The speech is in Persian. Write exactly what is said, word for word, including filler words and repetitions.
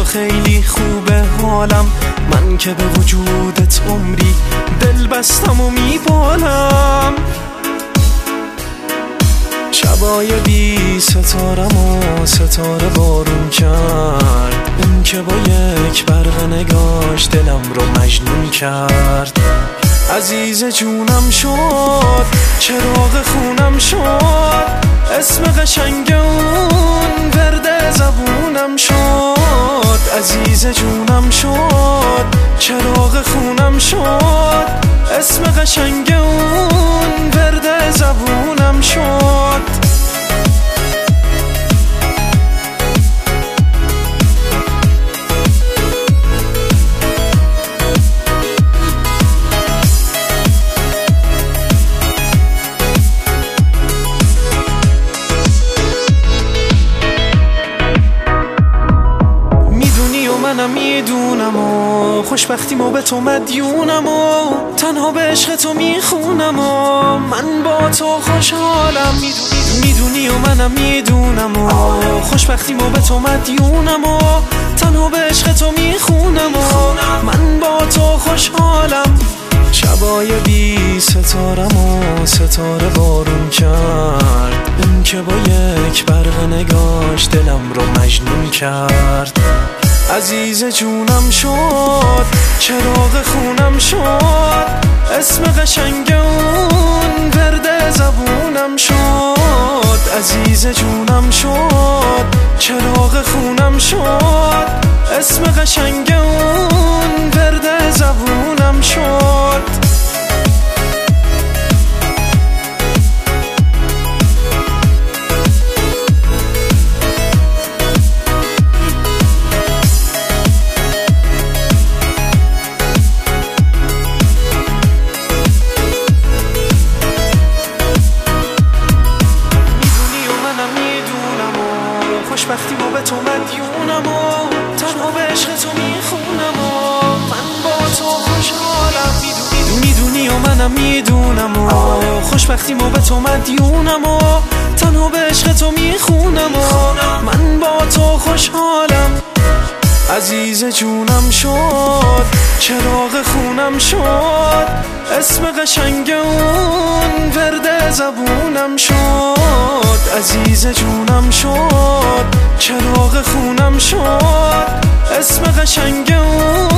تو خیلی خوبه حالم، من که به وجودت عمری دل بستم و میبالم. شبای بی ستارم و ستاره بارون کرد، اون که با یک برق نگاش دلم رو مجنون کرد. عزیز جونم شد، چراغ خونم شد، اسم قشنگ اون ورد زبونم شد. عزیز جونم شد، چراغ خونم شد، اسم قشنگ اون ورد زبونم شد. منم میدونم و خوشبختیمو به تو مدیونم و تنها به عشق تو میخونم و من با تو خوشحالم. میدونی و منم میدونم و خوشبختیمو به تو مدیونم و تنها به عشق تو میخونم و من با تو خوشحالم. شبای بی ستارم و ستاره بارون کرد، اون که با یک برق نگاش دلم رو مجنون کرد. عزیز جونم شد، چراغ خونم شد، اسم قشنگ اون ورد زبونم شد. عزیز جونم شد، چراغ خونم شد، اسم قشنگ اون ورد زبونم شد. خوشبختیمو به تو مدیونم و تنها به عشق تو میخونم و من با تو خوشحالم. میدونی و منم میدونم و خوشبختیمو به تو مدیونم و تنها به عشق تو میخونم و من با تو خوشحالم. عزیز جونم شد، چراغ خونم شد، اسم قشنگ اون ورد زبونم شد. عزیز جونم شد، چراغ خونم شد، اسم قشنگ اون